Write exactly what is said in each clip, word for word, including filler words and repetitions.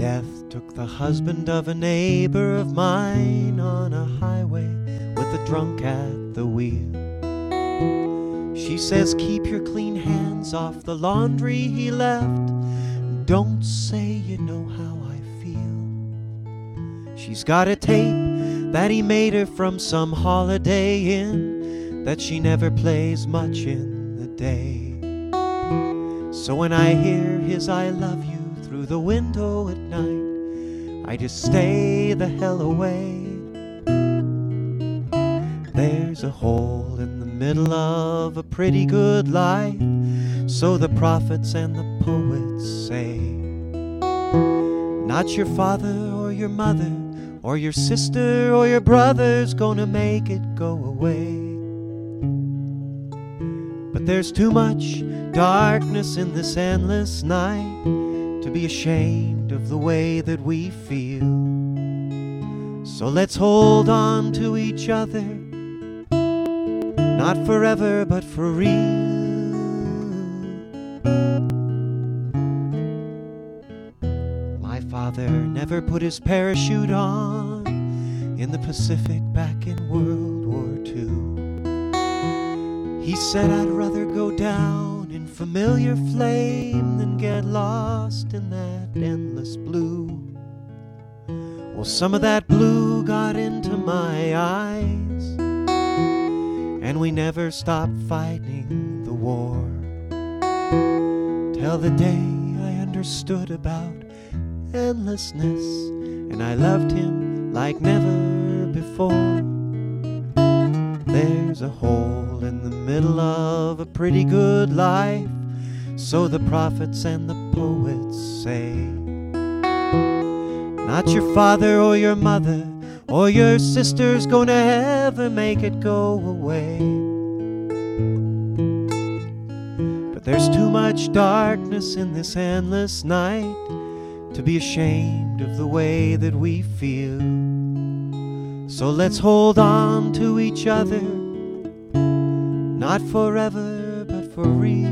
Death took the husband of a neighbor of mine on a highway with a drunk at the wheel. She says, keep your clean hands off the laundry he left. Don't say you know how I feel. She's got a tape that he made her from some Holiday Inn that she never plays much in the day. So when I hear his I love you through the window at night, I just stay the hell away. There's a hole in the middle of a pretty good life, so the prophets and the poets say. Not your father or your mother or your sister or your brother's gonna make it go away. But there's too much darkness in this endless night to be ashamed of the way that we feel. So let's hold on to each other, not forever but for real. My father never put his parachute on in the Pacific back in World War Two. He said, I'd rather go down in familiar flame than get lost in that endless blue. Well, some of that blue got into my eyes, and we never stopped fighting the war, till the day I understood about endlessness, and I loved him like never before. There's a hole in the middle of a pretty good life, so the prophets and the poets say. Not your father or your mother or your sister's gonna ever make it go away. But there's too much darkness in this endless night to be ashamed of the way that we feel. So let's hold on to each other, not forever but for real.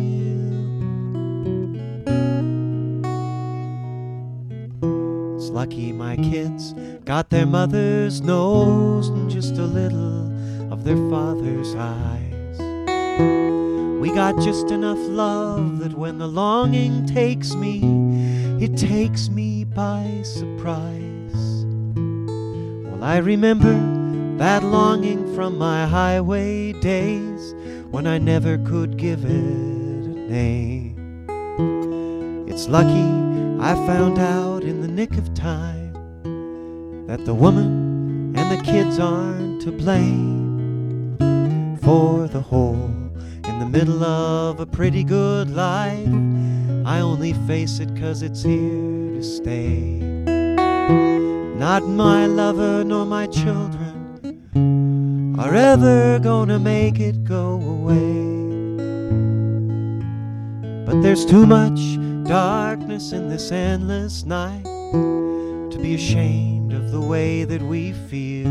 It's lucky my kids got their mother's nose and just a little of their father's eyes. We got just enough love that when the longing takes me, it takes me by surprise. Well, I remember that longing from my highway days when I never could give it a name. It's lucky I found out in the nick of time that the woman and the kids aren't to blame for the hole in the middle of a pretty good life. I only face it 'cause it's here to stay. Not my lover nor my children are ever gonna make it go away. But there's too much darkness in this endless night to be ashamed of the way that we feel.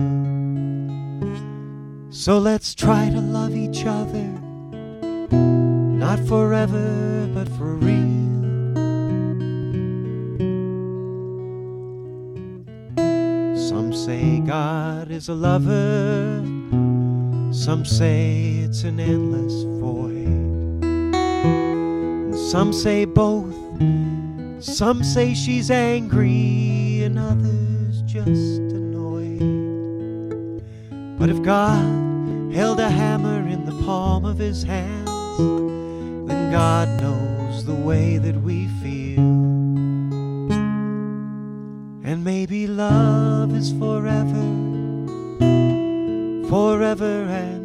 So let's try to love each other, not forever but for real. Some say God is a lover, some say it's an endless void, and some say both. Some say she's angry and others just annoyed. But if God held a hammer in the palm of his hands, then God knows the way that we feel. And maybe love is forever, forever and